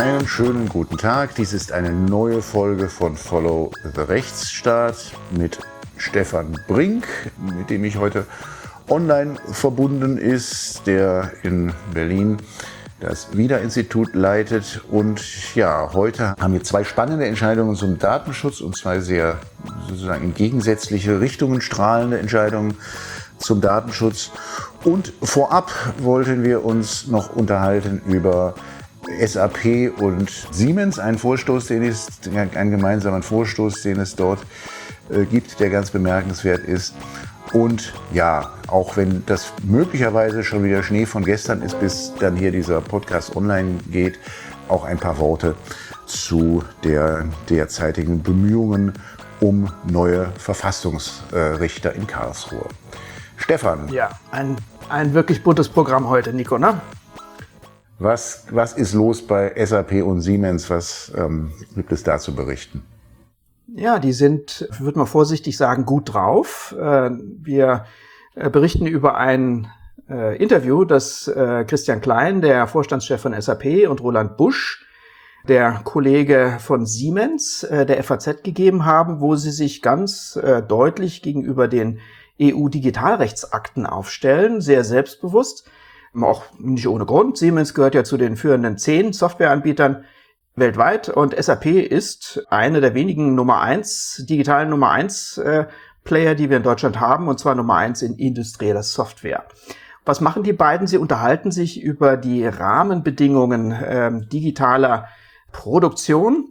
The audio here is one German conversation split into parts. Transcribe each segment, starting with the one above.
Einen schönen guten Tag. Dies ist eine neue Folge von Follow the Rechtsstaat mit Stefan Brink, mit dem ich heute online verbunden ist, der in Berlin das WIDA-Institut leitet. Und ja, heute haben wir zwei spannende Entscheidungen zum Datenschutz und zwei sehr sozusagen in gegensätzliche Richtungen strahlende Entscheidungen zum Datenschutz. Und vorab wollten wir uns noch unterhalten über SAP und Siemens, ein gemeinsamen Vorstoß, den es dort gibt, der ganz bemerkenswert ist. Und ja, auch wenn das möglicherweise schon wieder Schnee von gestern ist, bis dann hier dieser Podcast online geht, auch ein paar Worte zu der derzeitigen Bemühungen um neue Verfassungsrichter in Karlsruhe. Stefan. Ja, ein wirklich buntes Programm heute, Nico, ne? Was ist los bei SAP und Siemens? Was gibt es da zu berichten? Ja, die sind, ich würde mal vorsichtig sagen, gut drauf. Wir berichten über ein Interview, das Christian Klein, der Vorstandschef von SAP, und Roland Busch, der Kollege von Siemens, der FAZ gegeben haben, wo sie sich ganz deutlich gegenüber den EU-Digitalrechtsakten aufstellen, sehr selbstbewusst. Auch nicht ohne Grund. Siemens gehört ja zu den führenden 10 Softwareanbietern weltweit und SAP ist eine der wenigen digitalen Nummer 1 Player, die wir in Deutschland haben, und zwar Nummer 1 in industrieller Software. Was machen die beiden? Sie unterhalten sich über die Rahmenbedingungen digitaler Produktion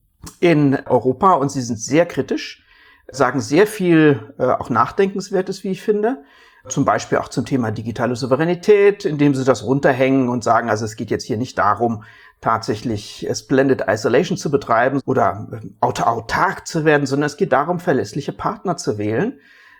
in Europa und sie sind sehr kritisch, sagen sehr viel auch Nachdenkenswertes, wie ich finde. Zum Beispiel auch zum Thema digitale Souveränität, indem sie das runterhängen und sagen, also es geht jetzt hier nicht darum, tatsächlich Splendid Isolation zu betreiben oder autark zu werden, sondern es geht darum, verlässliche Partner zu wählen.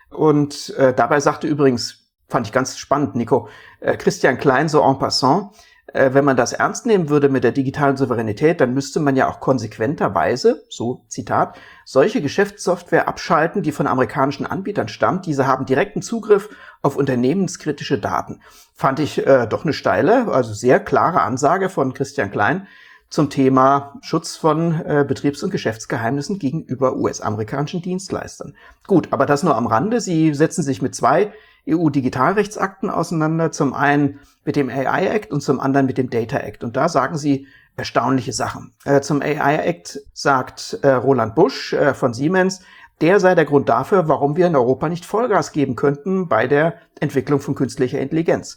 Und dabei sagte übrigens, fand ich ganz spannend, Nico, Christian Klein so en passant, wenn man das ernst nehmen würde mit der digitalen Souveränität, dann müsste man ja auch konsequenterweise, so Zitat, solche Geschäftssoftware abschalten, die von amerikanischen Anbietern stammt. Diese haben direkten Zugriff auf unternehmenskritische Daten. Fand ich doch eine steile, also sehr klare Ansage von Christian Klein zum Thema Schutz von Betriebs- und Geschäftsgeheimnissen gegenüber US-amerikanischen Dienstleistern. Gut, aber das nur am Rande. Sie setzen sich mit 2 EU-Digitalrechtsakten auseinander, zum einen mit dem AI Act und zum anderen mit dem Data Act. Und da sagen sie erstaunliche Sachen. Zum AI Act sagt Roland Busch von Siemens, der sei der Grund dafür, warum wir in Europa nicht Vollgas geben könnten bei der Entwicklung von künstlicher Intelligenz.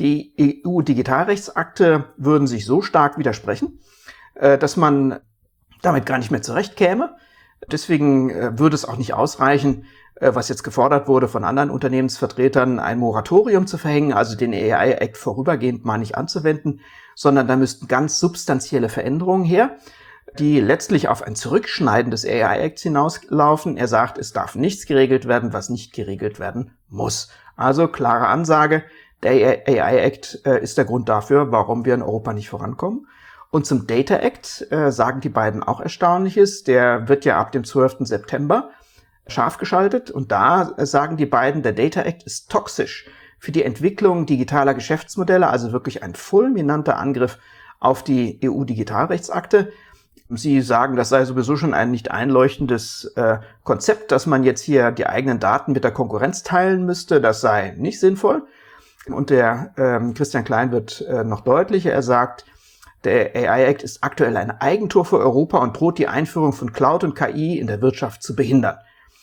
Die EU-Digitalrechtsakte würden sich so stark widersprechen, dass man damit gar nicht mehr zurechtkäme. Deswegen würde es auch nicht ausreichen, was jetzt gefordert wurde von anderen Unternehmensvertretern, ein Moratorium zu verhängen, also den AI Act vorübergehend mal nicht anzuwenden, sondern da müssten ganz substanzielle Veränderungen her, die letztlich auf ein Zurückschneiden des AI Acts hinauslaufen. Er sagt, es darf nichts geregelt werden, was nicht geregelt werden muss. Also klare Ansage, der AI Act ist der Grund dafür, warum wir in Europa nicht vorankommen. Und zum Data Act sagen die beiden auch Erstaunliches. Der wird ja ab dem 12. September scharf geschaltet. Und da sagen die beiden, der Data Act ist toxisch für die Entwicklung digitaler Geschäftsmodelle, also wirklich ein fulminanter Angriff auf die EU-Digitalrechtsakte. Sie sagen, das sei sowieso schon ein nicht einleuchtendes Konzept, dass man jetzt hier die eigenen Daten mit der Konkurrenz teilen müsste. Das sei nicht sinnvoll. Und der Christian Klein wird noch deutlicher. Er sagt, der AI Act ist aktuell ein Eigentor für Europa und droht die Einführung von Cloud und KI in der Wirtschaft zu behindern.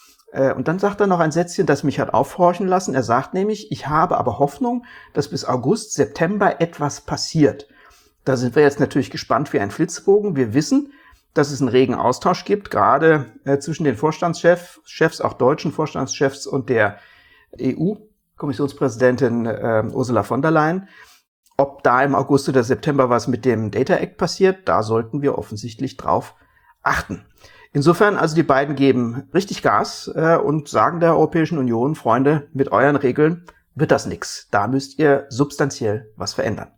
Und dann sagt er noch ein Sätzchen, das mich hat aufhorchen lassen. Er sagt nämlich, ich habe aber Hoffnung, dass bis August, September etwas passiert. Da sind wir jetzt natürlich gespannt wie ein Flitzebogen. Wir wissen, dass es einen regen Austausch gibt, gerade zwischen den Vorstandschefs, auch deutschen Vorstandschefs und der EU-Kommissionspräsidentin Ursula von der Leyen. Ob da im August oder September was mit dem Data Act passiert, da sollten wir offensichtlich drauf achten. Insofern, also die beiden geben richtig Gas und sagen der Europäischen Union, Freunde, mit euren Regeln wird das nix. Da müsst ihr substanziell was verändern.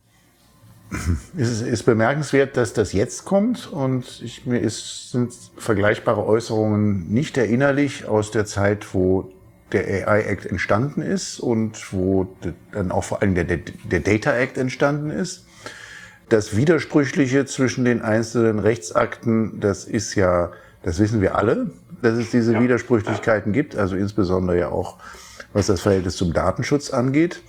Es ist bemerkenswert, dass das jetzt kommt und sind vergleichbare Äußerungen nicht erinnerlich aus der Zeit, wo der AI Act entstanden ist und wo dann auch vor allem der Data Act entstanden ist. Das Widersprüchliche zwischen den einzelnen Rechtsakten, das wissen wir alle, dass es diese Widersprüchlichkeiten gibt, also insbesondere ja auch, was das Verhältnis zum Datenschutz angeht.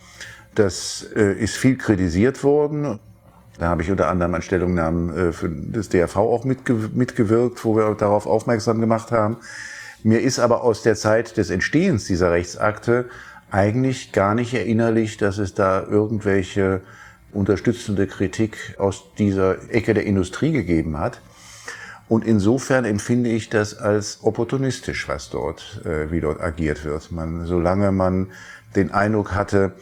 Das ist viel kritisiert worden. Da habe ich unter anderem an Stellungnahmen für das DRV auch mitgewirkt, wo wir darauf aufmerksam gemacht haben. Mir ist aber aus der Zeit des Entstehens dieser Rechtsakte eigentlich gar nicht erinnerlich, dass es da irgendwelche unterstützende Kritik aus dieser Ecke der Industrie gegeben hat. Und insofern empfinde ich das als opportunistisch, wie dort agiert wird. Solange man den Eindruck hatte,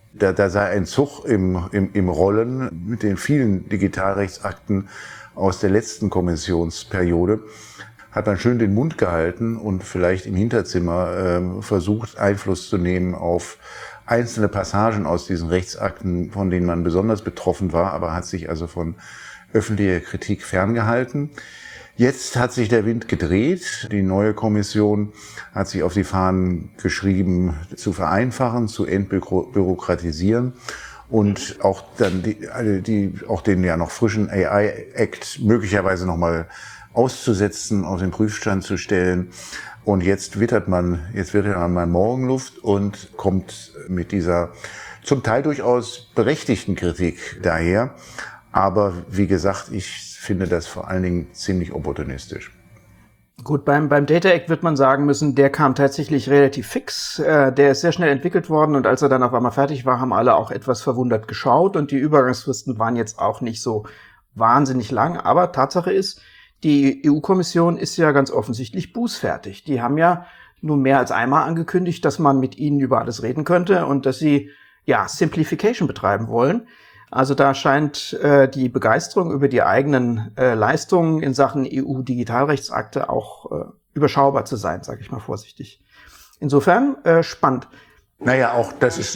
da sei ein Zug im Rollen mit den vielen Digitalrechtsakten aus der letzten Kommissionsperiode, hat man schön den Mund gehalten und vielleicht im Hinterzimmer versucht, Einfluss zu nehmen auf einzelne Passagen aus diesen Rechtsakten, von denen man besonders betroffen war, aber hat sich also von öffentlicher Kritik ferngehalten. Jetzt hat sich der Wind gedreht. Die neue Kommission hat sich auf die Fahnen geschrieben, zu vereinfachen, zu entbürokratisieren und auch dann auch den ja noch frischen AI-Act möglicherweise nochmal auszusetzen, auf den Prüfstand zu stellen. Und jetzt wittert man mal Morgenluft und kommt mit dieser zum Teil durchaus berechtigten Kritik daher. Aber wie gesagt, ich finde das vor allen Dingen ziemlich opportunistisch. Gut, beim Data Act wird man sagen müssen, der kam tatsächlich relativ fix. Der ist sehr schnell entwickelt worden und als er dann auf einmal fertig war, haben alle auch etwas verwundert geschaut und die Übergangsfristen waren jetzt auch nicht so wahnsinnig lang. Aber Tatsache ist, die EU-Kommission ist ja ganz offensichtlich bußfertig. Die haben ja nun mehr als einmal angekündigt, dass man mit ihnen über alles reden könnte und dass sie Simplification betreiben wollen. Also da scheint die Begeisterung über die eigenen Leistungen in Sachen EU-Digitalrechtsakte auch überschaubar zu sein, sage ich mal vorsichtig. Insofern spannend. Naja, auch das ist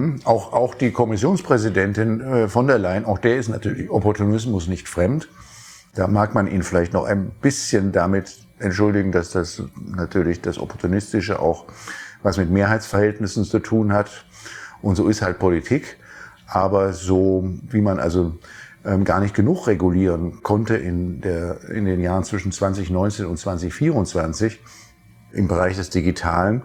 auch die Kommissionspräsidentin von der Leyen, auch der ist natürlich Opportunismus nicht fremd. Da mag man ihn vielleicht noch ein bisschen damit entschuldigen, dass das natürlich das Opportunistische auch was mit Mehrheitsverhältnissen zu tun hat. Und so ist halt Politik. Aber so wie man also gar nicht genug regulieren konnte in den Jahren zwischen 2019 und 2024 im Bereich des Digitalen,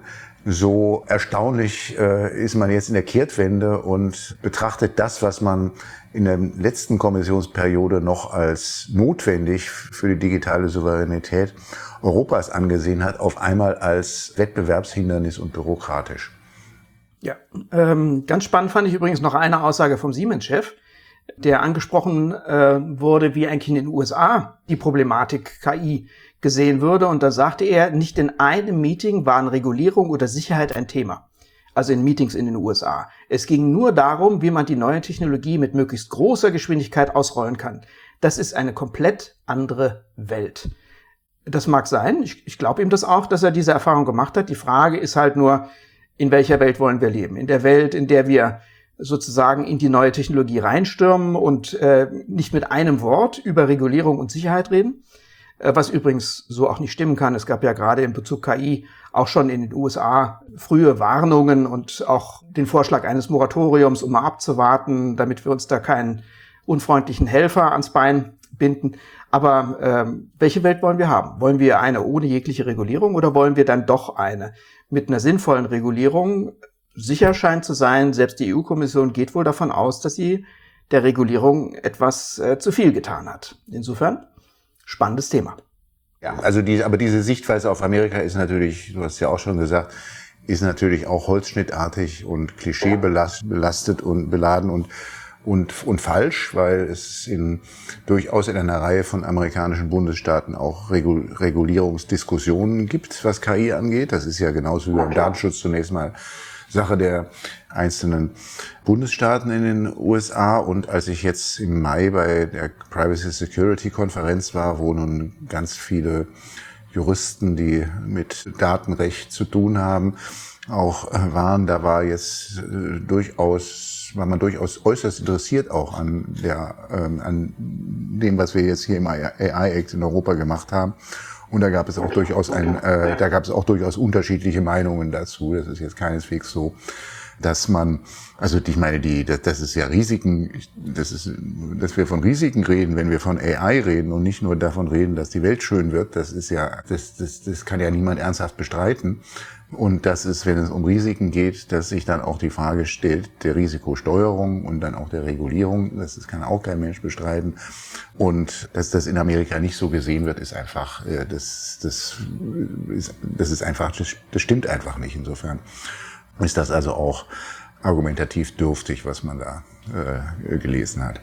so erstaunlich ist man jetzt in der Kehrtwende und betrachtet das, was man in der letzten Kommissionsperiode noch als notwendig für die digitale Souveränität Europas angesehen hat, auf einmal als Wettbewerbshindernis und bürokratisch. Ja, ganz spannend fand ich übrigens noch eine Aussage vom Siemens-Chef, der angesprochen wurde, wie eigentlich in den USA die Problematik KI gesehen würde. Und da sagte er, nicht in einem Meeting waren Regulierung oder Sicherheit ein Thema. Also in Meetings in den USA. Es ging nur darum, wie man die neue Technologie mit möglichst großer Geschwindigkeit ausrollen kann. Das ist eine komplett andere Welt. Das mag sein. Ich glaube ihm das auch, dass er diese Erfahrung gemacht hat. Die Frage ist halt nur, in welcher Welt wollen wir leben? In der Welt, in der wir sozusagen in die neue Technologie reinstürmen und nicht mit einem Wort über Regulierung und Sicherheit reden, was übrigens so auch nicht stimmen kann. Es gab ja gerade in Bezug KI auch schon in den USA frühe Warnungen und auch den Vorschlag eines Moratoriums, um mal abzuwarten, damit wir uns da keinen unfreundlichen Helfer ans Bein binden. Aber welche Welt wollen wir haben? Wollen wir eine ohne jegliche Regulierung oder wollen wir dann doch eine mit einer sinnvollen Regulierung? Sicher scheint zu sein, selbst die EU-Kommission geht wohl davon aus, dass sie der Regulierung etwas zu viel getan hat. Insofern spannendes Thema. Ja, also aber diese Sichtweise auf Amerika ist natürlich, du hast ja auch schon gesagt, ist natürlich auch holzschnittartig und klischeebelastet und beladen und falsch, weil es durchaus in einer Reihe von amerikanischen Bundesstaaten auch Regulierungsdiskussionen gibt, was KI angeht. Das ist ja genauso wie beim Datenschutz zunächst mal Sache der einzelnen Bundesstaaten in den USA. Und als ich jetzt im Mai bei der Privacy Security Konferenz war, wo nun ganz viele Juristen, die mit Datenrecht zu tun haben, auch waren, da war man durchaus äußerst interessiert auch an dem, was wir jetzt hier im AI-Act in Europa gemacht haben. Und da gab es auch durchaus unterschiedliche Meinungen dazu. Das ist jetzt keineswegs so, dass man, also ich meine, das ist ja Risiken, dass wir von Risiken reden, wenn wir von AI reden und nicht nur davon reden, dass die Welt schön wird, das kann ja niemand ernsthaft bestreiten. Und das ist, wenn es um Risiken geht, dass sich dann auch die Frage stellt, der Risikosteuerung und dann auch der Regulierung, das kann auch kein Mensch bestreiten. Und dass das in Amerika nicht so gesehen wird, ist einfach, das stimmt einfach nicht. Insofern ist das also auch argumentativ dürftig, was man da gelesen hat.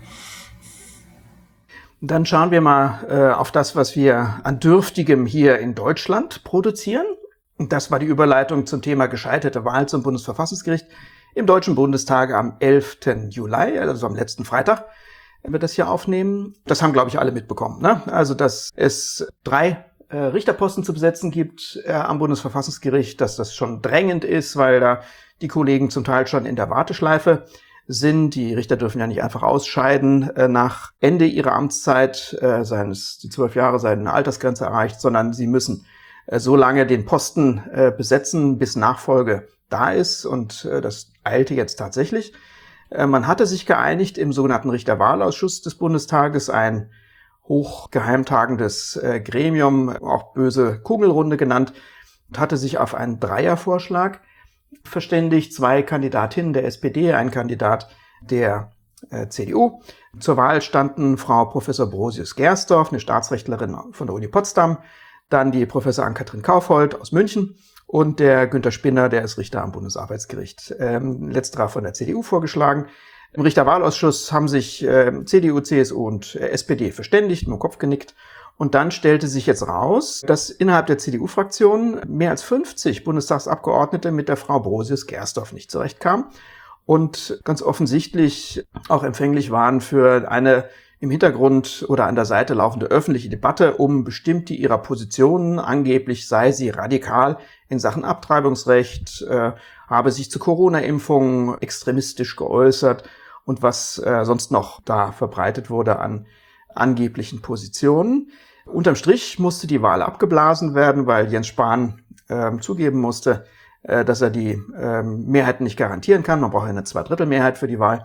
Dann schauen wir mal auf das, was wir an Dürftigem hier in Deutschland produzieren. Das war die Überleitung zum Thema gescheiterte Wahl zum Bundesverfassungsgericht im Deutschen Bundestag am 11. Juli, also am letzten Freitag, wenn wir das hier aufnehmen. Das haben, glaube ich, alle mitbekommen, ne? Also, dass es 3 Richterposten zu besetzen gibt am Bundesverfassungsgericht, dass das schon drängend ist, weil da die Kollegen zum Teil schon in der Warteschleife sind. Die Richter dürfen ja nicht einfach ausscheiden nach Ende ihrer Amtszeit, die 12 Jahre seien eine Altersgrenze erreicht, sondern sie müssen so lange den Posten besetzen, bis Nachfolge da ist. Und das eilte jetzt tatsächlich. Man hatte sich geeinigt im sogenannten Richterwahlausschuss des Bundestages, ein hochgeheimtagendes Gremium, auch böse Kugelrunde genannt, und hatte sich auf einen Dreiervorschlag verständigt. 2 Kandidatinnen der SPD, ein Kandidat der CDU. Zur Wahl standen Frau Professor Brosius-Gersdorf, eine Staatsrechtlerin von der Uni Potsdam, dann die Professor Ann-Kathrin Kaufhold aus München und der Günter Spinner, der ist Richter am Bundesarbeitsgericht. Letzterer von der CDU vorgeschlagen. Im Richterwahlausschuss haben sich CDU, CSU und SPD verständigt, mit dem Kopf genickt. Und dann stellte sich jetzt raus, dass innerhalb der CDU-Fraktion mehr als 50 Bundestagsabgeordnete mit der Frau Brosius-Gersdorf nicht zurechtkamen und ganz offensichtlich auch empfänglich waren für eine im Hintergrund oder an der Seite laufende öffentliche Debatte um bestimmte ihrer Positionen. Angeblich sei sie radikal in Sachen Abtreibungsrecht, habe sich zu Corona-Impfungen extremistisch geäußert und was sonst noch da verbreitet wurde an angeblichen Positionen. Unterm Strich musste die Wahl abgeblasen werden, weil Jens Spahn zugeben musste, dass er die Mehrheiten nicht garantieren kann. Man braucht eine Zweidrittelmehrheit für die Wahl.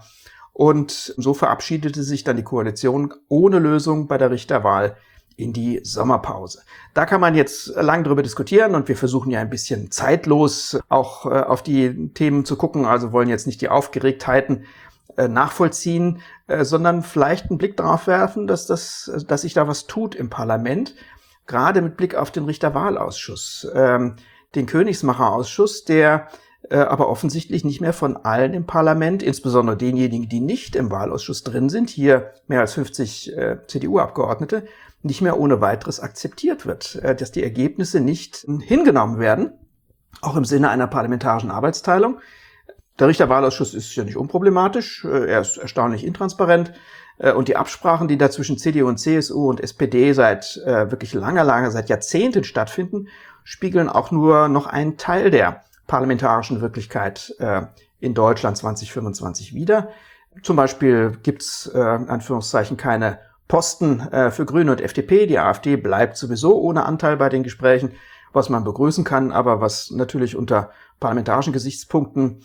Und so verabschiedete sich dann die Koalition ohne Lösung bei der Richterwahl in die Sommerpause. Da kann man jetzt lang drüber diskutieren und wir versuchen ja ein bisschen zeitlos auch auf die Themen zu gucken. Also wollen jetzt nicht die Aufgeregtheiten nachvollziehen, sondern vielleicht einen Blick darauf werfen, dass sich da was tut im Parlament. Gerade mit Blick auf den Richterwahlausschuss, den Königsmacherausschuss, der aber offensichtlich nicht mehr von allen im Parlament, insbesondere denjenigen, die nicht im Wahlausschuss drin sind, hier mehr als 50 CDU-Abgeordnete, nicht mehr ohne weiteres akzeptiert wird, dass die Ergebnisse nicht hingenommen werden, auch im Sinne einer parlamentarischen Arbeitsteilung. Der Richterwahlausschuss ist ja nicht unproblematisch, er ist erstaunlich intransparent und die Absprachen, die da zwischen CDU und CSU und SPD seit wirklich seit Jahrzehnten stattfinden, spiegeln auch nur noch einen Teil der parlamentarischen Wirklichkeit in Deutschland 2025 wider. Zum Beispiel gibt's Anführungszeichen keine Posten für Grüne und FDP. Die AfD bleibt sowieso ohne Anteil bei den Gesprächen, was man begrüßen kann, aber was natürlich unter parlamentarischen Gesichtspunkten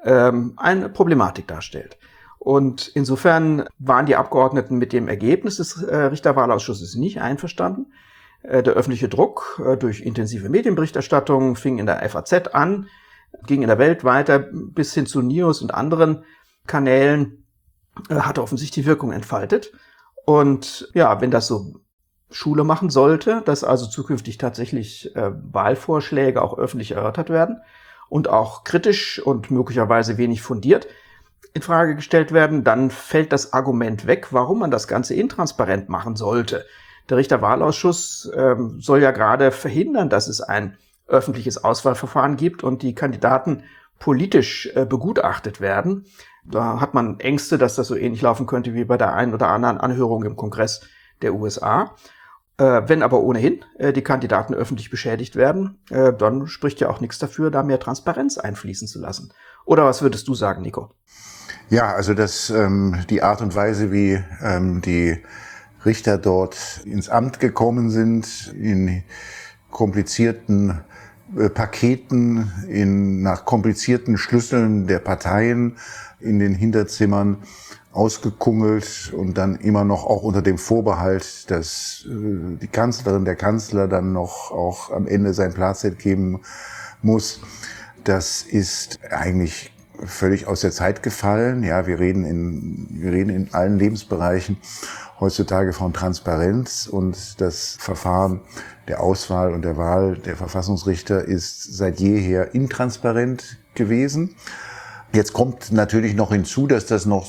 eine Problematik darstellt. Und insofern waren die Abgeordneten mit dem Ergebnis des Richterwahlausschusses nicht einverstanden. Der öffentliche Druck durch intensive Medienberichterstattung fing in der FAZ an, ging in der Welt weiter bis hin zu News und anderen Kanälen, hatte offensichtlich Wirkung entfaltet. Und ja, wenn das so Schule machen sollte, dass also zukünftig tatsächlich Wahlvorschläge auch öffentlich erörtert werden und auch kritisch und möglicherweise wenig fundiert in Frage gestellt werden, dann fällt das Argument weg, warum man das Ganze intransparent machen sollte. Der Richterwahlausschuss soll ja gerade verhindern, dass es ein öffentliches Auswahlverfahren gibt und die Kandidaten politisch begutachtet werden. Da hat man Ängste, dass das so ähnlich laufen könnte wie bei der einen oder anderen Anhörung im Kongress der USA. Wenn aber ohnehin die Kandidaten öffentlich beschädigt werden, dann spricht ja auch nichts dafür, da mehr Transparenz einfließen zu lassen. Oder was würdest du sagen, Nico? Ja, also die Art und Weise, wie die Richter dort ins Amt gekommen sind, in komplizierten Paketen nach komplizierten Schlüsseln der Parteien in den Hinterzimmern ausgekungelt und dann immer noch auch unter dem Vorbehalt, dass die Kanzlerin, der Kanzler dann noch auch am Ende sein Placet geben muss. Das ist eigentlich völlig aus der Zeit gefallen. Ja, wir reden in allen Lebensbereichen heutzutage von Transparenz, und das Verfahren der Auswahl und der Wahl der Verfassungsrichter ist seit jeher intransparent gewesen. Jetzt kommt natürlich noch hinzu, dass das noch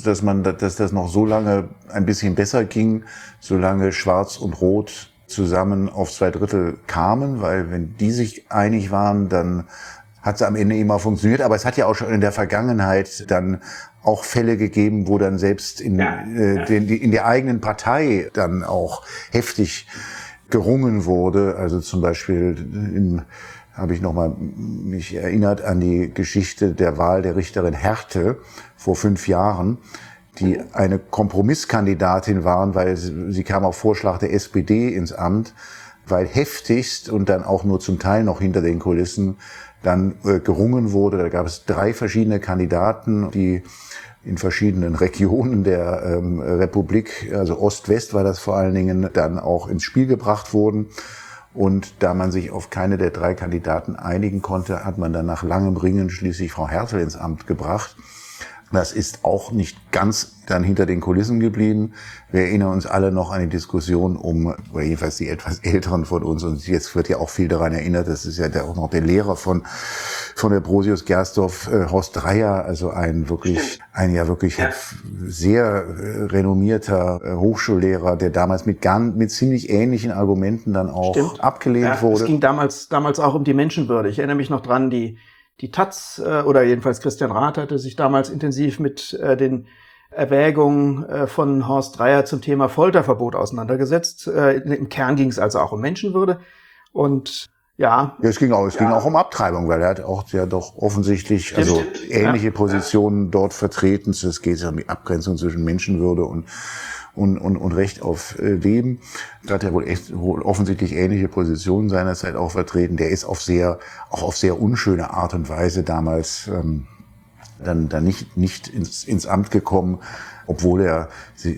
so lange ein bisschen besser ging, solange Schwarz und Rot zusammen auf 2/3 kamen, weil wenn die sich einig waren, dann hat es am Ende immer funktioniert. Aber es hat ja auch schon in der Vergangenheit dann auch Fälle gegeben, wo dann selbst in der eigenen Partei dann auch heftig gerungen wurde. Also zum Beispiel habe ich nochmal mich erinnert an die Geschichte der Wahl der Richterin Härte vor 5 Jahren, die eine Kompromisskandidatin waren, weil sie kam auf Vorschlag der SPD ins Amt, weil heftigst und dann auch nur zum Teil noch hinter den Kulissen dann gerungen wurde. Da gab es 3 verschiedene Kandidaten, die in verschiedenen Regionen der Republik, also Ost-West war das vor allen Dingen, dann auch ins Spiel gebracht wurden. Und da man sich auf keine der 3 Kandidaten einigen konnte, hat man dann nach langem Ringen schließlich Frau Hertel ins Amt gebracht. Das ist auch nicht ganz dann hinter den Kulissen geblieben. Wir erinnern uns alle noch an die Diskussion oder jedenfalls die etwas Älteren von uns, und jetzt wird ja auch viel daran erinnert, das ist ja auch noch der Lehrer von der Brosius-Gersdorf, Horst Dreier, also ein wirklich sehr renommierter Hochschullehrer, der damals mit ziemlich ähnlichen Argumenten dann auch abgelehnt wurde. Es ging damals auch um die Menschenwürde. Ich erinnere mich noch dran, die Taz oder jedenfalls Christian Rath hatte sich damals intensiv mit den Erwägungen von Horst Dreier zum Thema Folterverbot auseinandergesetzt. Im Kern ging es also auch um Menschenwürde. Und es ging auch um Abtreibung, weil er hat auch ja doch offensichtlich ähnliche Positionen dort vertreten. Es geht ja um die Abgrenzung zwischen Menschenwürde und Recht auf Leben. Da hat er wohl offensichtlich ähnliche Positionen seinerzeit auch vertreten. Der ist auf sehr unschöne Art und Weise damals dann nicht ins Amt gekommen, obwohl er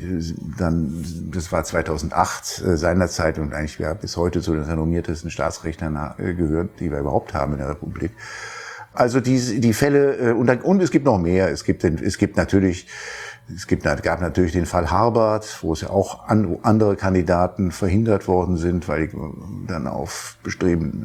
dann, das war 2008 seinerzeit und eigentlich bis heute zu den renommiertesten Staatsrechtlern gehört, die wir überhaupt haben in der Republik. Also die Fälle, und es gibt noch mehr. Es gab natürlich den Fall Harbart, wo es ja auch andere Kandidaten verhindert worden sind, weil die dann auf Bestreben,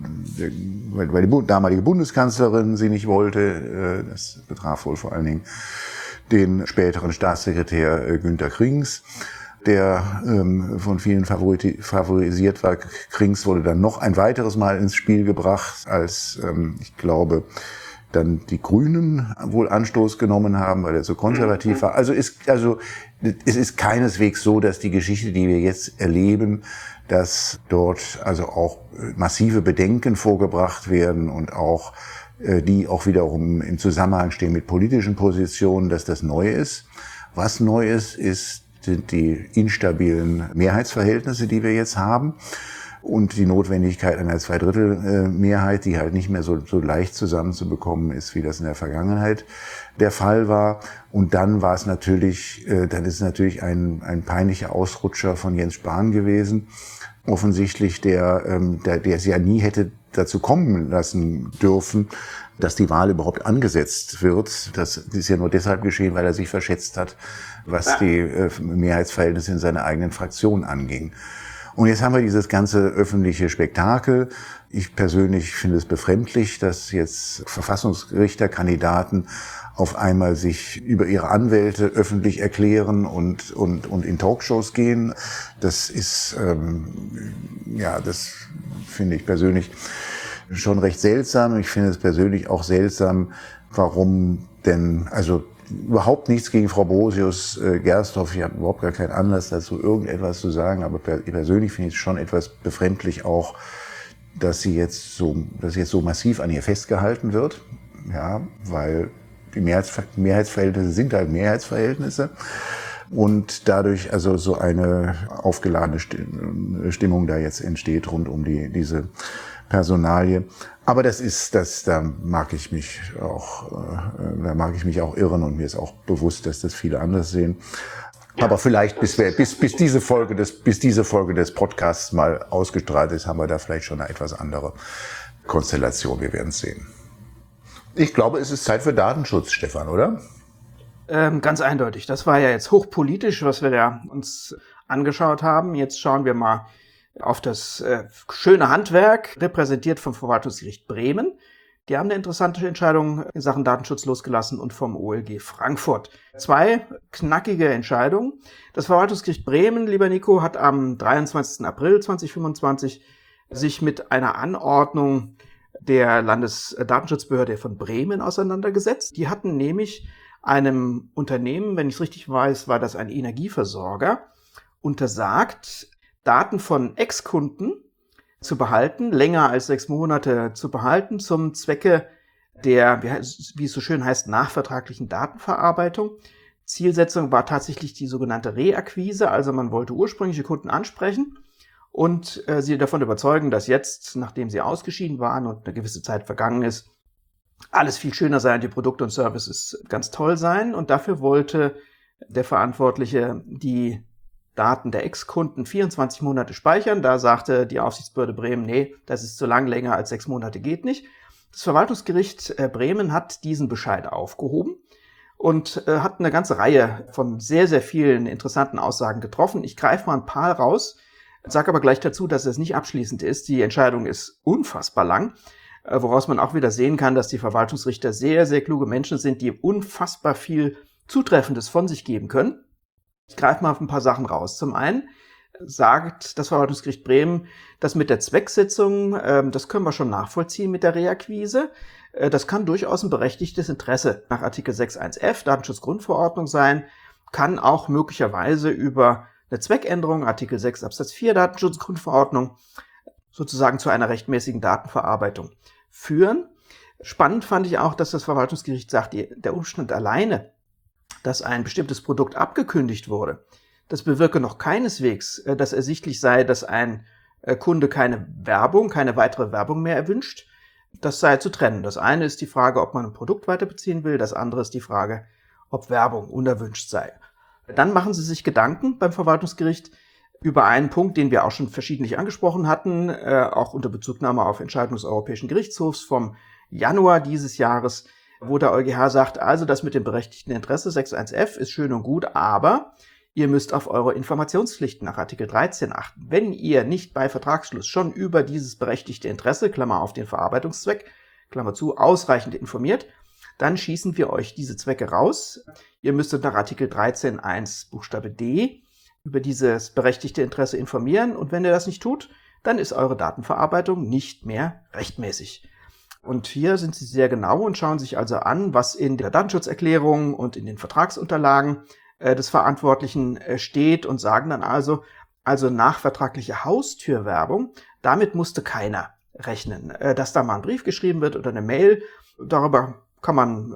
weil die damalige Bundeskanzlerin sie nicht wollte. Das betraf wohl vor allen Dingen den späteren Staatssekretär Günter Krings, der von vielen favorisiert war. Krings wurde dann noch ein weiteres Mal ins Spiel gebracht, als ich glaube dann die Grünen wohl Anstoß genommen haben, weil er so konservativ war. Also es ist keineswegs so, dass die Geschichte, die wir jetzt erleben, dass dort also auch massive Bedenken vorgebracht werden und auch die auch wiederum im Zusammenhang stehen mit politischen Positionen, dass das neu ist. Was neu ist, sind die instabilen Mehrheitsverhältnisse, die wir jetzt haben. Und die Notwendigkeit einer 2/3 Mehrheit, die halt nicht mehr so leicht zusammenzubekommen ist, wie das in der Vergangenheit der Fall war. Und dann ist natürlich ein peinlicher Ausrutscher von Jens Spahn gewesen. Offensichtlich, der es ja nie hätte dazu kommen lassen dürfen, dass die Wahl überhaupt angesetzt wird. Das ist ja nur deshalb geschehen, weil er sich verschätzt hat, was die Mehrheitsverhältnisse in seiner eigenen Fraktion anging. Und jetzt haben wir dieses ganze öffentliche Spektakel. Ich persönlich finde es befremdlich, dass jetzt Verfassungsrichterkandidaten auf einmal sich über ihre Anwälte öffentlich erklären und in Talkshows gehen. Das ist, das finde ich persönlich schon recht seltsam. Ich finde es persönlich auch seltsam, warum denn, also überhaupt nichts gegen Frau Brosius Gersdorf. Ich habe überhaupt gar keinen Anlass dazu, irgendetwas zu sagen. Aber persönlich finde ich es schon etwas befremdlich auch, dass jetzt so massiv an ihr festgehalten wird. Ja, weil die Mehrheitsverhältnisse sind halt Mehrheitsverhältnisse. Und dadurch also so eine aufgeladene Stimmung da jetzt entsteht rund um diese Personalie. Aber da mag ich mich auch irren und mir ist auch bewusst, dass das viele anders sehen. Aber vielleicht, bis diese Folge des Podcasts mal ausgestrahlt ist, haben wir da vielleicht schon eine etwas andere Konstellation. Wir werden es sehen. Ich glaube, es ist Zeit für Datenschutz, Stefan, oder? Ganz eindeutig. Das war ja jetzt hochpolitisch, was wir da uns angeschaut haben. Jetzt schauen wir mal auf das schöne Handwerk, repräsentiert vom Verwaltungsgericht Bremen. Die haben eine interessante Entscheidung in Sachen Datenschutz losgelassen und vom OLG Frankfurt. 2 knackige Entscheidungen. Das Verwaltungsgericht Bremen, lieber Nico, hat am 23. April 2025 sich mit einer Anordnung der Landesdatenschutzbehörde von Bremen auseinandergesetzt. Die hatten nämlich einem Unternehmen, wenn ich es richtig weiß, war das ein Energieversorger, untersagt, Daten von Ex-Kunden zu behalten, länger als 6 Monate zu behalten, zum Zwecke der, wie es so schön heißt, nachvertraglichen Datenverarbeitung. Zielsetzung war tatsächlich die sogenannte Reakquise, also man wollte ursprüngliche Kunden ansprechen und sie davon überzeugen, dass jetzt, nachdem sie ausgeschieden waren und eine gewisse Zeit vergangen ist, alles viel schöner sei und die Produkte und Services ganz toll seien. Und dafür wollte der Verantwortliche die Daten der Ex-Kunden 24 Monate speichern. Da sagte die Aufsichtsbehörde Bremen, nee, das ist zu lang, länger als 6 Monate geht nicht. Das Verwaltungsgericht Bremen hat diesen Bescheid aufgehoben und hat eine ganze Reihe von sehr, sehr vielen interessanten Aussagen getroffen. Ich greife mal ein paar raus, sage aber gleich dazu, dass es nicht abschließend ist. Die Entscheidung ist unfassbar lang, woraus man auch wieder sehen kann, dass die Verwaltungsrichter sehr, sehr kluge Menschen sind, die unfassbar viel Zutreffendes von sich geben können. Ich greife mal auf ein paar Sachen raus. Zum einen sagt das Verwaltungsgericht Bremen, dass mit der Zwecksetzung, das können wir schon nachvollziehen mit der Reakquise, das kann durchaus ein berechtigtes Interesse nach Artikel 6.1f Datenschutzgrundverordnung sein, kann auch möglicherweise über eine Zweckänderung, Artikel 6 Absatz 4 Datenschutzgrundverordnung, sozusagen zu einer rechtmäßigen Datenverarbeitung führen. Spannend fand ich auch, dass das Verwaltungsgericht sagt, der Umstand alleine, dass ein bestimmtes Produkt abgekündigt wurde, das bewirke noch keineswegs, dass ersichtlich sei, dass ein Kunde keine weitere Werbung mehr erwünscht. Das sei zu trennen. Das eine ist die Frage, ob man ein Produkt weiterbeziehen will. Das andere ist die Frage, ob Werbung unerwünscht sei. Dann machen Sie sich Gedanken beim Verwaltungsgericht über einen Punkt, den wir auch schon verschiedentlich angesprochen hatten, auch unter Bezugnahme auf Entscheidung des Europäischen Gerichtshofs vom Januar dieses Jahres, wo der EuGH sagt, also das mit dem berechtigten Interesse 6.1f ist schön und gut, aber ihr müsst auf eure Informationspflichten nach Artikel 13 achten. Wenn ihr nicht bei Vertragsschluss schon über dieses berechtigte Interesse, Klammer auf den Verarbeitungszweck, Klammer zu, ausreichend informiert, dann schießen wir euch diese Zwecke raus. Ihr müsstet nach Artikel 13.1 Buchstabe D über dieses berechtigte Interesse informieren und wenn ihr das nicht tut, dann ist eure Datenverarbeitung nicht mehr rechtmäßig. Und hier sind sie sehr genau und schauen sich also an, was in der Datenschutzerklärung und in den Vertragsunterlagen des Verantwortlichen steht und sagen dann also nachvertragliche Haustürwerbung, damit musste keiner rechnen. Dass da mal ein Brief geschrieben wird oder eine Mail, darüber kann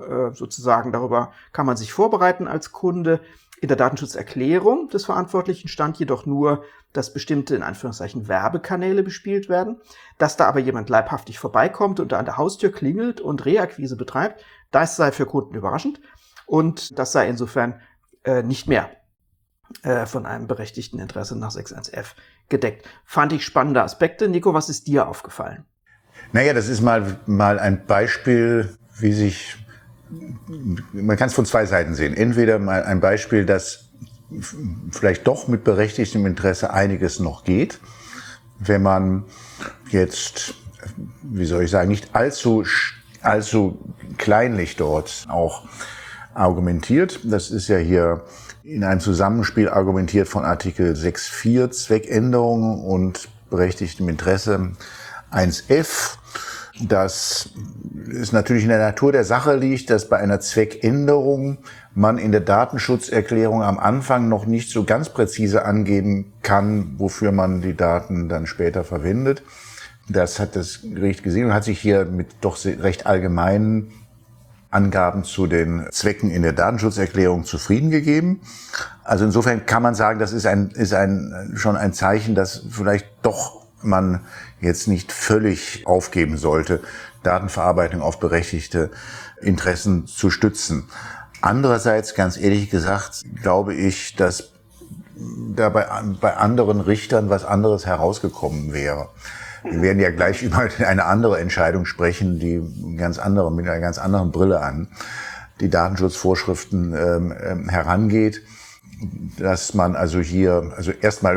man sich vorbereiten als Kunde. In der Datenschutzerklärung des Verantwortlichen stand jedoch nur, dass bestimmte, in Anführungszeichen, Werbekanäle bespielt werden. Dass da aber jemand leibhaftig vorbeikommt und da an der Haustür klingelt und Reakquise betreibt, das sei für Kunden überraschend und das sei insofern nicht mehr von einem berechtigten Interesse nach 6.1f gedeckt. Fand ich spannende Aspekte. Nico, was ist dir aufgefallen? Naja, das ist mal ein Beispiel, wie sich, man kann es von 2 Seiten sehen. Entweder mal ein Beispiel, dass vielleicht doch mit berechtigtem Interesse einiges noch geht, wenn man jetzt, nicht allzu kleinlich dort auch argumentiert. Das ist ja hier in einem Zusammenspiel argumentiert von Artikel 6.4 Zweckänderung und berechtigtem Interesse 1f. Dass es natürlich in der Natur der Sache liegt, dass bei einer Zweckänderung man in der Datenschutzerklärung am Anfang noch nicht so ganz präzise angeben kann, wofür man die Daten dann später verwendet. Das hat das Gericht gesehen und hat sich hier mit doch recht allgemeinen Angaben zu den Zwecken in der Datenschutzerklärung zufrieden gegeben. Also insofern kann man sagen, das ist schon ein Zeichen, dass vielleicht doch man jetzt nicht völlig aufgeben sollte, Datenverarbeitung auf berechtigte Interessen zu stützen. Andererseits, ganz ehrlich gesagt, glaube ich, dass da bei anderen Richtern was anderes herausgekommen wäre. Wir werden ja gleich über eine andere Entscheidung sprechen, die mit einer ganz anderen Brille an die Datenschutzvorschriften herangeht, dass man also erstmal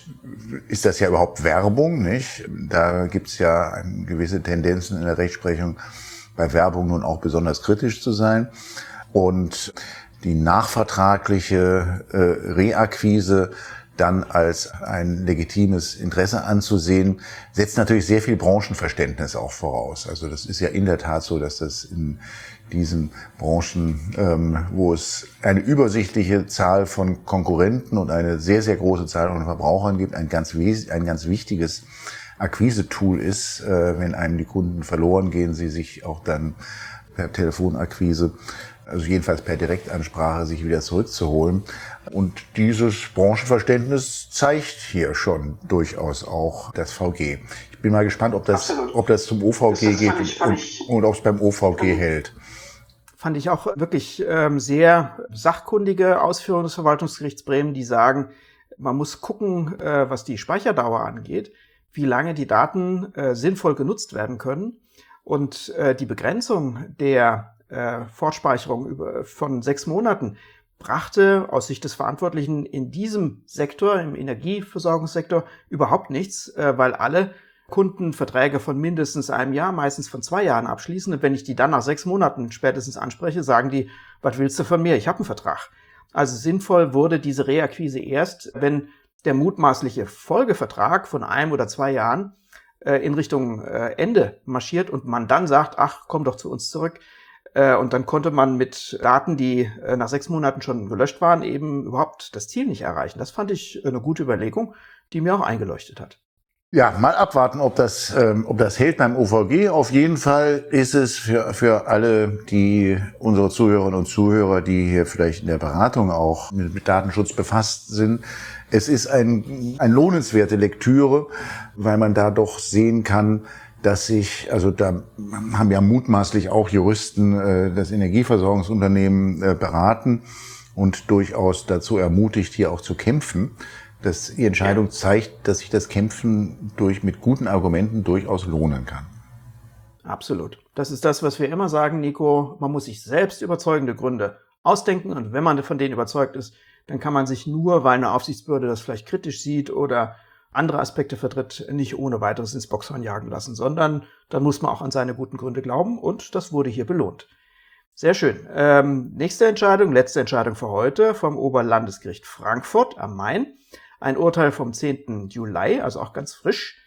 ist das ja überhaupt Werbung, nicht? Da gibt's ja gewisse Tendenzen in der Rechtsprechung, bei Werbung nun auch besonders kritisch zu sein. Und die nachvertragliche Reakquise dann als ein legitimes Interesse anzusehen, setzt natürlich sehr viel Branchenverständnis auch voraus. Also das ist ja in der Tat so, dass das in diesen Branchen, wo es eine übersichtliche Zahl von Konkurrenten und eine sehr, sehr große Zahl von Verbrauchern gibt, ein ganz wichtiges Akquise-Tool ist. Wenn einem die Kunden verloren gehen, sie sich auch dann per Telefonakquise, also jedenfalls per Direktansprache, sich wieder zurückzuholen. Und dieses Branchenverständnis zeigt hier schon durchaus auch das VG. Ich bin mal gespannt, ob das zum OVG geht und ob es beim OVG hält. Fand ich auch wirklich sehr sachkundige Ausführungen des Verwaltungsgerichts Bremen, die sagen, man muss gucken, was die Speicherdauer angeht, wie lange die Daten sinnvoll genutzt werden können. Und die Begrenzung der Fortspeicherung von 6 Monaten brachte aus Sicht des Verantwortlichen in diesem Sektor, im Energieversorgungssektor, überhaupt nichts, weil alle Kunden Verträge von mindestens einem Jahr, meistens von 2 Jahren abschließen. Und wenn ich die dann nach 6 Monaten spätestens anspreche, sagen die, was willst du von mir? Ich habe einen Vertrag. Also sinnvoll wurde diese Reakquise erst, wenn der mutmaßliche Folgevertrag von 1 oder 2 Jahren in Richtung Ende marschiert und man dann sagt, ach, komm doch zu uns zurück. Und dann konnte man mit Daten, die nach 6 Monaten schon gelöscht waren, eben überhaupt das Ziel nicht erreichen. Das fand ich eine gute Überlegung, die mir auch eingeleuchtet hat. Ja, mal abwarten, ob das hält beim OVG. Auf jeden Fall ist es für alle unsere Zuhörerinnen und Zuhörer, die hier vielleicht in der Beratung auch mit Datenschutz befasst sind, es ist ein lohnenswerte Lektüre, weil man da doch sehen kann, dass da haben ja mutmaßlich auch Juristen das Energieversorgungsunternehmen beraten und durchaus dazu ermutigt, hier auch zu kämpfen. Dass die Entscheidung zeigt, dass sich das Kämpfen mit guten Argumenten durchaus lohnen kann. Absolut. Das ist das, was wir immer sagen, Nico. Man muss sich selbst überzeugende Gründe ausdenken. Und wenn man von denen überzeugt ist, dann kann man sich nur, weil eine Aufsichtsbehörde das vielleicht kritisch sieht oder andere Aspekte vertritt, nicht ohne weiteres ins Boxhorn jagen lassen, sondern dann muss man auch an seine guten Gründe glauben. Und das wurde hier belohnt. Sehr schön. Letzte Entscheidung für heute vom Oberlandesgericht Frankfurt am Main. Ein Urteil vom 10. Juli, also auch ganz frisch,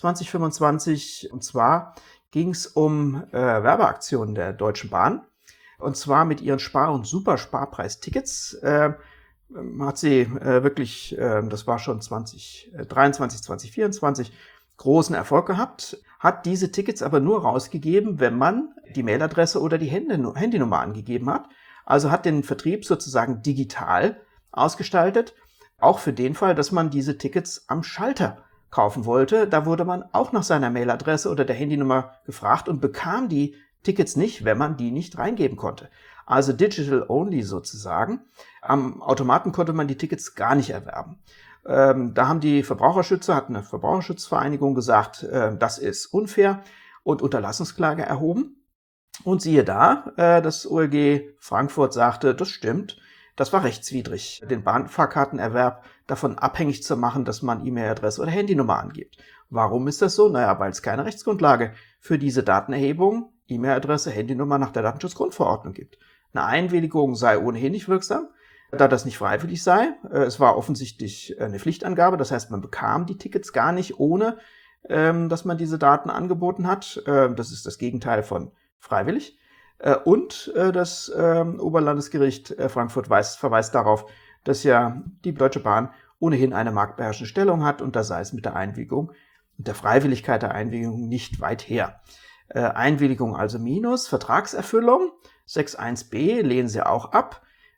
2025. Und zwar ging es um Werbeaktionen der Deutschen Bahn. Und zwar mit ihren Spar- und Supersparpreistickets hat sie wirklich, das war schon 2023, 2024, großen Erfolg gehabt. Hat diese Tickets aber nur rausgegeben, wenn man die Mailadresse oder die Handynummer angegeben hat. Also hat den Vertrieb sozusagen digital ausgestaltet. Auch für den Fall, dass man diese Tickets am Schalter kaufen wollte. Da wurde man auch nach seiner Mailadresse oder der Handynummer gefragt und bekam die Tickets nicht, wenn man die nicht reingeben konnte. Also digital only sozusagen. Am Automaten konnte man die Tickets gar nicht erwerben. Da haben die Verbraucherschützer, hat eine Verbraucherschutzvereinigung gesagt, das ist unfair und Unterlassungsklage erhoben. Und siehe da, das OLG Frankfurt sagte, das stimmt. Das war rechtswidrig, den Bahnfahrkartenerwerb davon abhängig zu machen, dass man E-Mail-Adresse oder Handynummer angibt. Warum ist das so? Naja, weil es keine Rechtsgrundlage für diese Datenerhebung, E-Mail-Adresse, Handynummer nach der Datenschutzgrundverordnung gibt. Eine Einwilligung sei ohnehin nicht wirksam, da das nicht freiwillig sei. Es war offensichtlich eine Pflichtangabe, das heißt, man bekam die Tickets gar nicht, ohne dass man diese Daten angeboten hat. Das ist das Gegenteil von freiwillig. Und das Oberlandesgericht Frankfurt verweist darauf, dass ja die Deutsche Bahn ohnehin eine marktbeherrschende Stellung hat und da sei es mit der Einwilligung und der Freiwilligkeit der Einwilligung nicht weit her. Einwilligung also minus, Vertragserfüllung, 6.1b lehnen sie auch ab.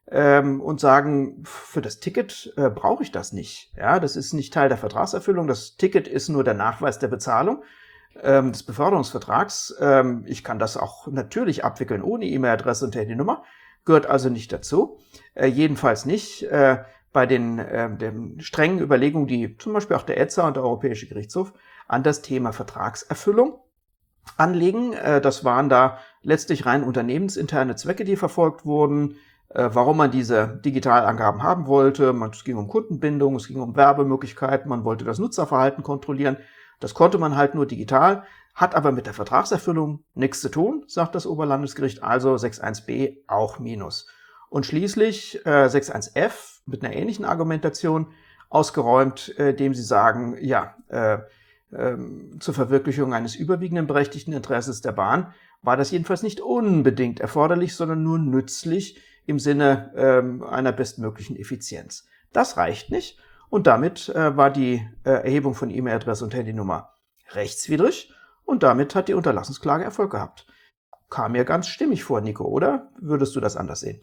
und sagen, für das Ticket brauche ich das nicht. Ja, das ist nicht Teil der Vertragserfüllung. Das Ticket ist nur der Nachweis der Bezahlung des Beförderungsvertrags. Ich kann das auch natürlich abwickeln ohne E-Mail-Adresse und Handynummer, gehört also nicht dazu. Jedenfalls nicht bei den strengen Überlegungen, die zum Beispiel auch der ETSA und der Europäische Gerichtshof an das Thema Vertragserfüllung anlegen. Das waren da letztlich rein unternehmensinterne Zwecke, die verfolgt wurden, warum man diese Digitalangaben haben wollte. Es ging um Kundenbindung, es ging um Werbemöglichkeiten, man wollte das Nutzerverhalten kontrollieren. Das konnte man halt nur digital, hat aber mit der Vertragserfüllung nichts zu tun, sagt das Oberlandesgericht, also 6.1b auch Minus. Und schließlich 6.1f mit einer ähnlichen Argumentation ausgeräumt, dem sie sagen, ja, zur Verwirklichung eines überwiegenden berechtigten Interesses der Bahn war das jedenfalls nicht unbedingt erforderlich, sondern nur nützlich im Sinne einer bestmöglichen Effizienz. Das reicht nicht und damit war die Erhebung von E-Mail-Adresse und Handynummer rechtswidrig und damit hat die Unterlassungsklage Erfolg gehabt. Kam mir ganz stimmig vor, Nico, oder? Würdest du das anders sehen?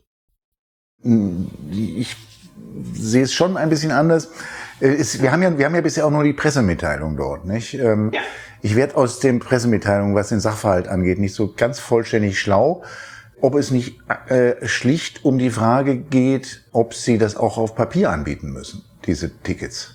Ich sehe es schon ein bisschen anders. Wir haben ja bisher auch nur die Pressemitteilung dort, nicht? Ja. Ich werde aus den Pressemitteilungen, was den Sachverhalt angeht, nicht so ganz vollständig schlau, ob es nicht schlicht um die Frage geht, ob sie das auch auf Papier anbieten müssen, diese Tickets.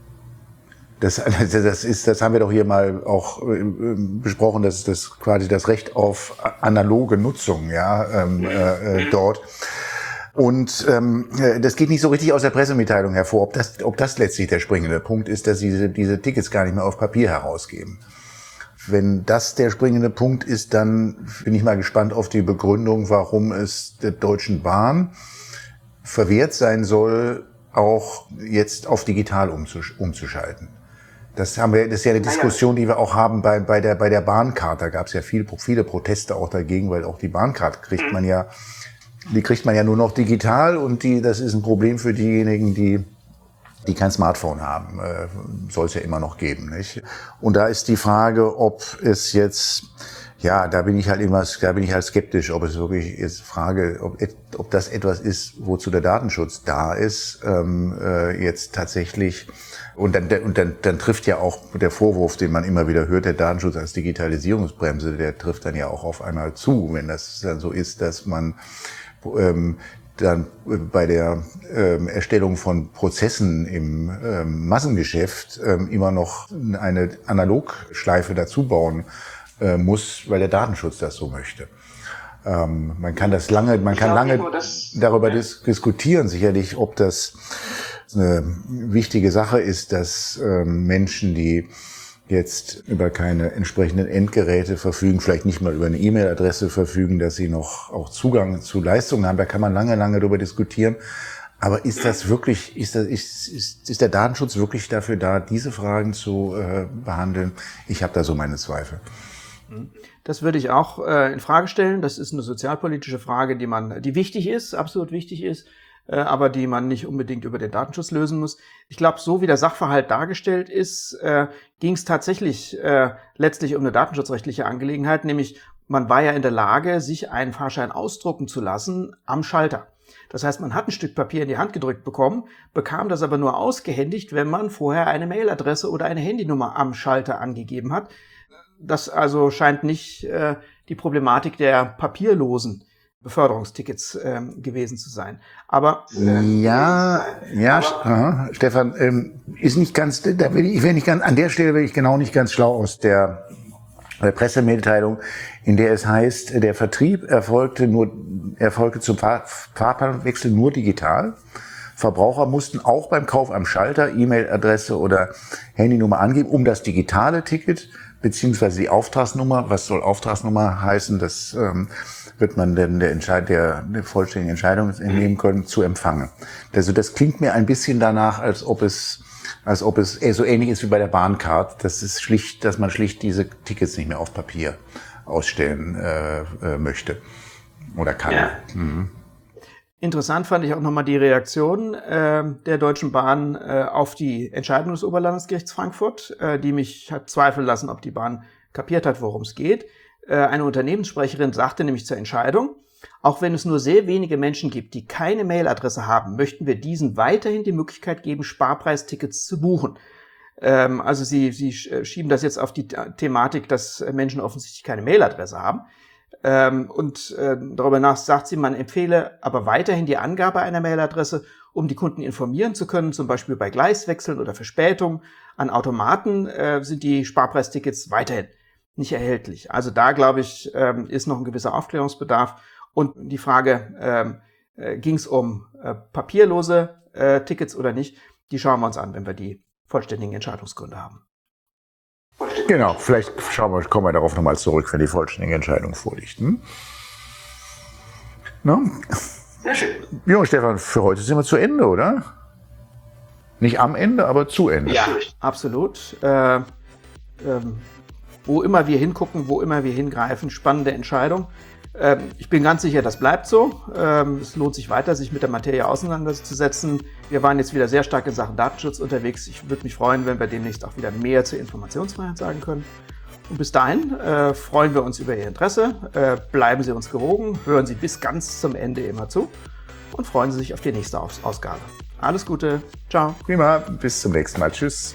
Das haben wir doch hier mal auch besprochen, dass das quasi das Recht auf analoge Nutzung, ja, dort. Und das geht nicht so richtig aus der Pressemitteilung hervor, ob das letztlich der springende Punkt ist, dass sie diese Tickets gar nicht mehr auf Papier herausgeben. Wenn das der springende Punkt ist, dann bin ich mal gespannt auf die Begründung, warum es der Deutschen Bahn verwehrt sein soll, auch jetzt auf digital umzuschalten. Das ist ja eine Diskussion, die wir auch haben bei der Bahncard. Da gab es ja viele Proteste auch dagegen, weil auch die Bahncard kriegt man ja nur noch digital und das ist ein Problem für diejenigen, die kein Smartphone haben. Soll es ja immer noch geben, nicht? Und da ist die Frage, ob es jetzt, ja, da bin ich halt skeptisch, ob es wirklich ist ob das etwas ist, wozu der Datenschutz da ist, jetzt tatsächlich. Und dann trifft ja auch der Vorwurf, den man immer wieder hört, der Datenschutz als Digitalisierungsbremse, der trifft dann ja auch auf einmal zu, wenn das dann so ist, dass man dann bei der Erstellung von Prozessen im Massengeschäft immer noch eine Analogschleife dazu bauen muss, weil der Datenschutz das so möchte. Man kann lange darüber diskutieren, sicherlich, ob das eine wichtige Sache ist, dass Menschen, die jetzt über keine entsprechenden Endgeräte verfügen, vielleicht nicht mal über eine E-Mail-Adresse verfügen, dass sie noch auch Zugang zu Leistungen haben. Da kann man lange darüber diskutieren. Aber ist der Datenschutz wirklich dafür da, diese Fragen zu behandeln? Ich habe da so meine Zweifel. Das würde ich auch in Frage stellen. Das ist eine sozialpolitische Frage, die wichtig ist, absolut wichtig ist, aber die man nicht unbedingt über den Datenschutz lösen muss. Ich glaube, so wie der Sachverhalt dargestellt ist, ging es tatsächlich letztlich um eine datenschutzrechtliche Angelegenheit, nämlich man war ja in der Lage, sich einen Fahrschein ausdrucken zu lassen am Schalter. Das heißt, man hat ein Stück Papier in die Hand gedrückt bekommen, bekam das aber nur ausgehändigt, wenn man vorher eine Mailadresse oder eine Handynummer am Schalter angegeben hat. Das also scheint nicht die Problematik der papierlosen Beförderungstickets gewesen zu sein. Aber Stefan, ist nicht ganz, an der Stelle bin ich genau nicht ganz schlau aus der Pressemitteilung, in der es heißt, der Vertrieb erfolgte zum Fahrplanwechsel nur digital. Verbraucher mussten auch beim Kauf am Schalter E-Mail-Adresse oder Handynummer angeben, um das digitale Ticket beziehungsweise die Auftragsnummer, was soll Auftragsnummer heißen, das wird man denn der vollständigen Entscheidung entnehmen können, zu empfangen. Also das klingt mir ein bisschen danach, als ob es so ähnlich ist wie bei der Bahncard. Dass man schlicht diese Tickets nicht mehr auf Papier ausstellen möchte oder kann. Ja. Mhm. Interessant fand ich auch nochmal die Reaktion der Deutschen Bahn auf die Entscheidung des Oberlandesgerichts Frankfurt, die mich hat zweifeln lassen, ob die Bahn kapiert hat, worum es geht. Eine Unternehmenssprecherin sagte nämlich zur Entscheidung, Auch wenn es nur sehr wenige Menschen gibt, die keine Mailadresse haben, möchten wir diesen weiterhin die Möglichkeit geben, Sparpreistickets zu buchen. Also Sie schieben das jetzt auf die Thematik, dass Menschen offensichtlich keine Mailadresse haben. Darüber hinaus sagt sie, man empfehle aber weiterhin die Angabe einer Mailadresse, um die Kunden informieren zu können, zum Beispiel bei Gleiswechseln oder Verspätung. An Automaten sind die Sparpreistickets weiterhin nicht erhältlich. Also da, glaube ich, ist noch ein gewisser Aufklärungsbedarf. Und die Frage, ging es um papierlose Tickets oder nicht, die schauen wir uns an, wenn wir die vollständigen Entscheidungsgründe haben. Genau, vielleicht kommen wir darauf nochmal zurück, wenn die vollständige Entscheidung vorliegt. No? Sehr schön. Ja, Stefan, für heute sind wir zu Ende, oder? Nicht am Ende, aber zu Ende. Ja, absolut. Wo immer wir hingucken, wo immer wir hingreifen, spannende Entscheidung. Ich bin ganz sicher, das bleibt so. Es lohnt sich weiter, sich mit der Materie auseinanderzusetzen. Wir waren jetzt wieder sehr stark in Sachen Datenschutz unterwegs. Ich würde mich freuen, wenn wir demnächst auch wieder mehr zur Informationsfreiheit sagen können. Und bis dahin freuen wir uns über Ihr Interesse. Bleiben Sie uns gewogen, hören Sie bis ganz zum Ende immer zu und freuen Sie sich auf die nächste Ausgabe. Alles Gute, ciao. Prima, bis zum nächsten Mal. Tschüss.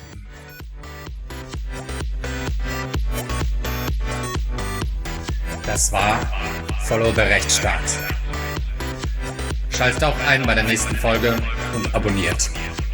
Das war Follow the Rechtsstaat. Schaltet auch ein bei der nächsten Folge und abonniert.